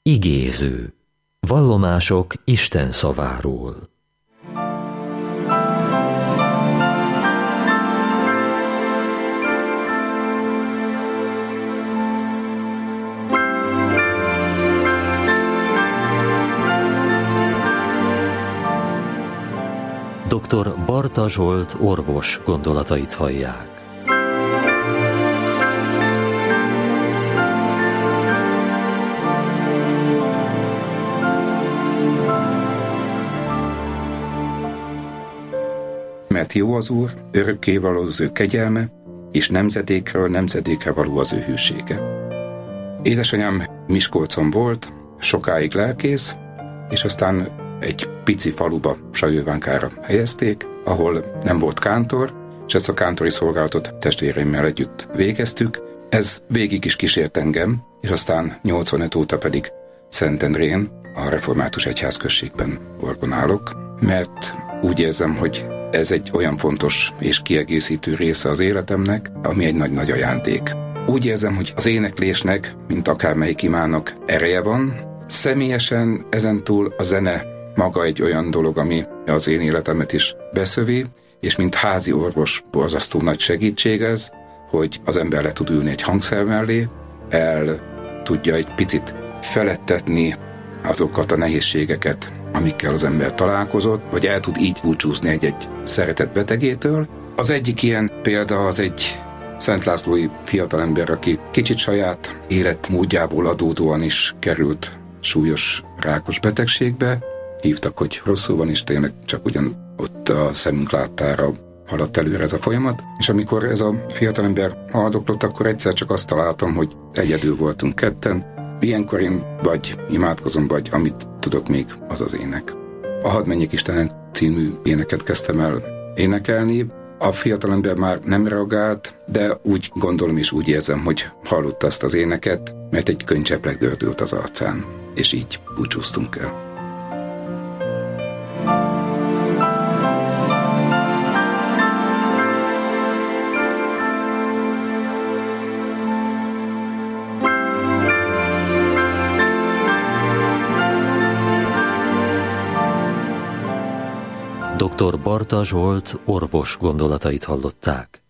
Igéző. Vallomások Isten szaváról. Dr. Barta Zsolt orvos gondolatait hallják. Mert jó az Úr, örökkévaló az ő kegyelme, és nemzedékről nemzedékre való az ő hűsége. Édesanyám Miskolcon volt, sokáig lelkész, és aztán egy pici faluba, Sajővánkára helyezték, ahol nem volt kántor, és ezt a kántori szolgálatot testvéreimmel együtt végeztük. Ez végig is kísért engem, és aztán 85 óta pedig Szentendrén, a Református Egyházközségben orgonálok, mert úgy érzem, hogy ez egy olyan fontos és kiegészítő része az életemnek, ami egy nagy-nagy ajándék. Úgy érzem, hogy az éneklésnek, mint akármelyik imának ereje van. Személyesen ezentúl a zene maga egy olyan dolog, ami az én életemet is beszövi, és mint házi orvos borzasztó nagy segítség ez, hogy az ember le tud ülni egy hangszer mellé, el tudja egy picit feledtetni azokat a nehézségeket, amikkel az ember találkozott, vagy el tud így búcsúzni egy szeretett betegétől. Az egyik ilyen példa az egy Szent Lászlói fiatalember, aki kicsit saját életmódjából adódóan is került súlyos rákos betegségbe. Hívtak, hogy rosszul van, és tényleg csak ugyan ott a szemünk láttára haladt előre ez a folyamat. És amikor ez a fiatalember haldoklott, akkor egyszer csak azt találtam, hogy egyedül voltunk ketten. Ilyenkor én vagy imádkozom, vagy amit tudok még, az az ének. A Hadd menjek Istenek című éneket kezdtem el énekelni. A fiatalember már nem reagált, de úgy gondolom és úgy érzem, hogy hallotta azt az éneket, mert egy könycseplek gördült az arcán, és így búcsúztunk el. Dr. Barta Zsolt orvos gondolatait hallották.